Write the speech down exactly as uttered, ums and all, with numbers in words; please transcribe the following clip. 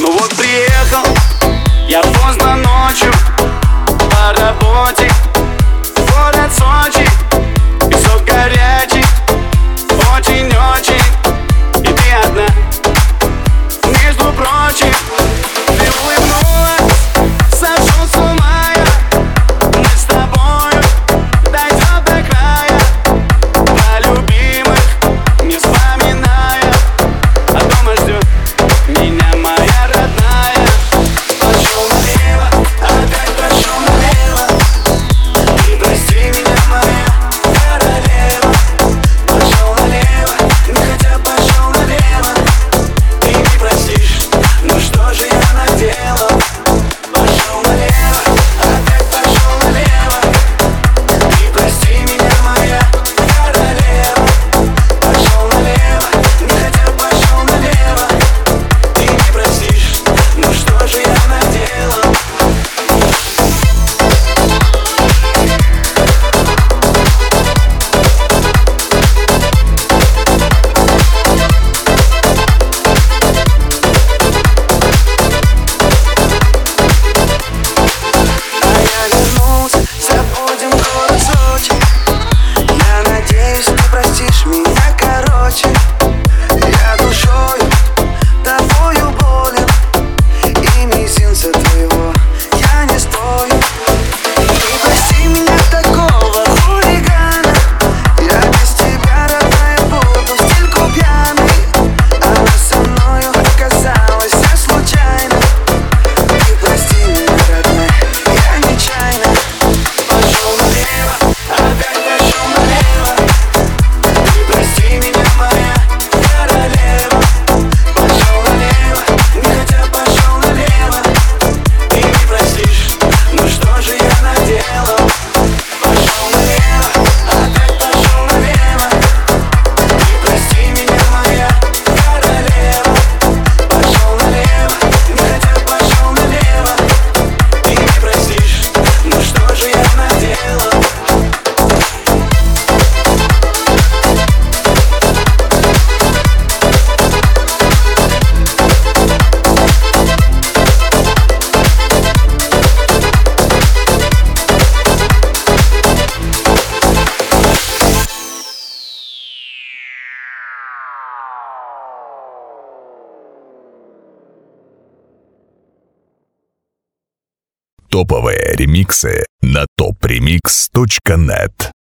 Ну вот приехал я поздно ночью по работе в город Сочи. Песок горячий, очень-очень, и ты одна. Между прочим, ты улыбнулась, сошел с ума я. Мы с тобою дойдем до края, про любимых не вспоминая. А дома ждет меня моя родная. Пошел налево, опять пошел налево, и прости меня, моя королева. Пошел налево, ну хотя пошел налево, ты не простишь, ну что же я наделал? Пошел налево, опять пошел налево, и прости меня, моя королева. Пошел налево, ну хотя пошел налево, ты не простишь, ну что же я наделал? А я вернулся, забудем город Сочи. Я надеюсь, ты простишь меня, короче. Я душою тобою болен, и мизинца твоего я не стою. И прости меня, такого хулигана. Я без тебя, родная, буду в стельку пьяный. Она со мною оказалась вся случайно. И прости меня, родная, я нечаянно. Пошел налево, опять пошел налево, и прости меня, моя королева. Пошел налево, не хотя пошел налево, ты не простишь, ну что же я наделал? Пошел налево, опять пошел налево, и прости меня, моя королева. Пошел налево, не хотя пошел налево, ты не простишь, ну что же я наделал? Топовые ремиксы на топ ремикс точка нет.